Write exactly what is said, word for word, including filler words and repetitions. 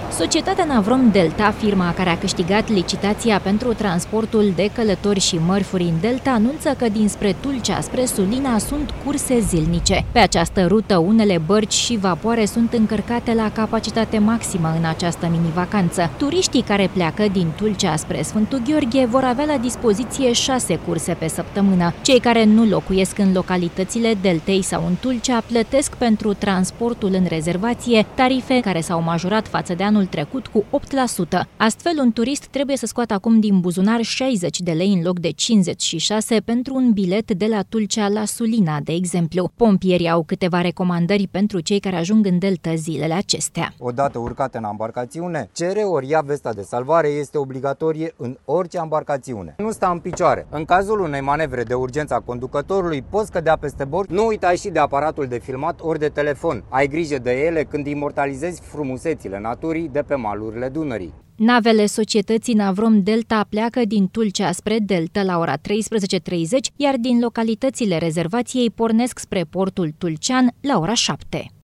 Societatea Navrom Delta, firma care a câștigat licitația pentru transportul de călători și mărfuri în Delta, anunță că dinspre Tulcea spre Sulina sunt curse zilnice. Pe această rută, unele bărci și vapoare sunt încărcate la capacitate maximă în această mini-vacanță. Turiștii care pleacă din Tulcea spre Sfântul Gheorghe vor avea la dispoziție șase curse pe săptămână. Cei care nu locuiesc în localitățile Deltei sau în Tulcea plătesc pentru transportul în rezervație tarife care s-au majorat față de anul trecut cu opt la sută. Astfel, un turist trebuie să scoată acum din buzunar șaizeci de lei în loc de cincizeci și șase pentru un bilet de la Tulcea la Sulina, de exemplu. Pompierii au câteva recomandări pentru cei care ajung în Delta zilele acestea. Odată urcate în embarcațiune, cere ori ia vesta de salvare este obligatorie în orice embarcațiune. Nu sta în picioare. În cazul unei manevre de urgență a conducătorului, poți cădea peste bord. Nu uita și de aparatul de filmat ori de telefon. Ai grijă de ele când imortalizezi frumusețile naturii de pe malurile Dunării. Navele societății Navrom Delta pleacă din Tulcea spre Delta la ora treisprezece treizeci, iar din localitățile rezervației pornesc spre portul Tulcean la ora șapte.